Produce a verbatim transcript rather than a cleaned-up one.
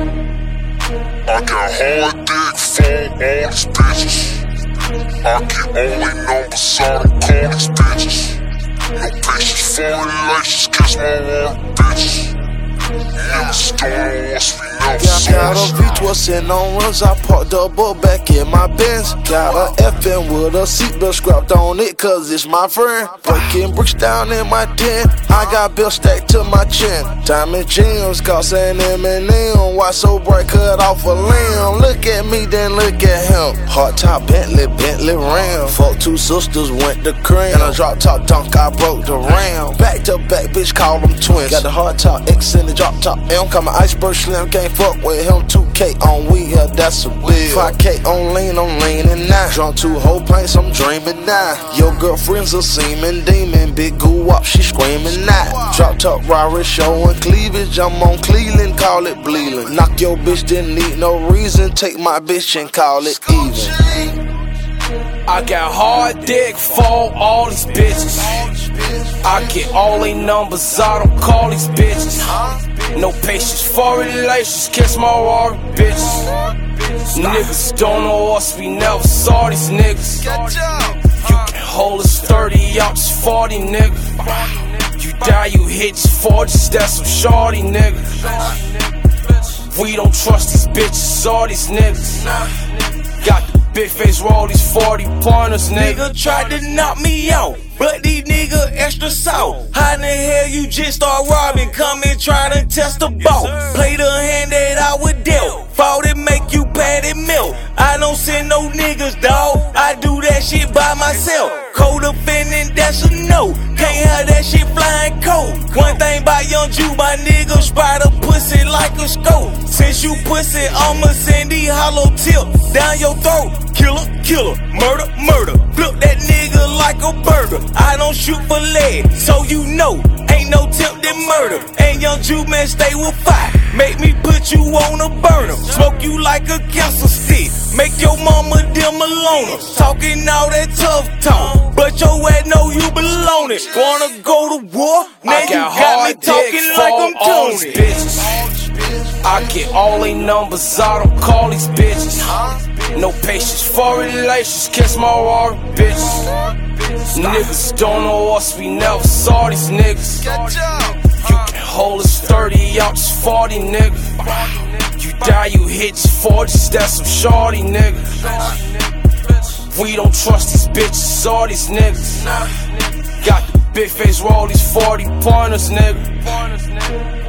I got hard dick for all these bitches. I get only numbers, I don't call these bitches. No patience for relations, kiss my warm bitches. Niggas don't know us, we never saw Got a V twelve sitting on runs, I parked the boat back in my Benz. Got a F N with a seatbelt scrapped on it, cause it's my friend. Breaking bricks down in my den, I got bills stacked to my chin. Diamond jeans, cost an M and M, why so bright, cut off a limb. Look at me, then look at him. Hard top Bentley, Bentley Ram. Fuck two sisters, went to cream. And a drop top dunk, I broke the ram. Back to back, bitch, call them twins. Got the hard top X in the drop top M. Call my iceberg slim, can't fuck with him. two K on weed, yeah, that's a bill. five K on lean, I'm leaning now. Drunk two whole pints, I'm dreaming now. Your girlfriend's a seeming demon. Big goo up, she screaming now. Drop top Rari showing cleavage, I'm on Cleveland, call it bleeding. Knock your bitch, didn't need no reason. Take my bitch and call it even. I got hard dick for all these bitches. I get all they numbers, I don't call these bitches. No patience for relations, kiss my water, bitches. Niggas don't know us, we never saw these niggas. You can hold us thirty ounces, forty niggas. You die, you hit forties, that's some shorty niggas. We don't trust these bitches, all these niggas. Got the big face roll, these forty pointers, nigga. Nigga tried to knock me out, but these nigga extra salt. How in the hell you just start robbing? Come and try to test the ball. Play the hand that I would dealt. Fought it, make you pat it melt. I don't send no niggas, dawg. I do that shit by myself. Co-defendant, that's a no. Can't have that shit flying cold. One thing about Young Jew, my nigga, spider pussy like a scope. Since you pussy, I'ma send these hollow tip down your throat. Killer, killer, murder, murder. Flip that nigga like a burger. I don't shoot for lead, so you know, ain't no tempted murder. And Young Jew, man, stay with fire. Make me put you on a burner. Smoke you like a cancer stick. Make your mama dim alone. Talking all that tough talk, but your ass know you belong it. Wanna go to war? Now you got me talking like I'm Tony. Bitches. I get all they numbers, I don't call these bitches. No patience for relations, kiss my water, bitches. Niggas don't know us, we never saw these niggas. You can hold us thirty ounces, forty niggas. You die, you hit forties, that's some shorty niggas. We don't trust these bitches, all these niggas. Got the big face roll, these forty pointers, nigga.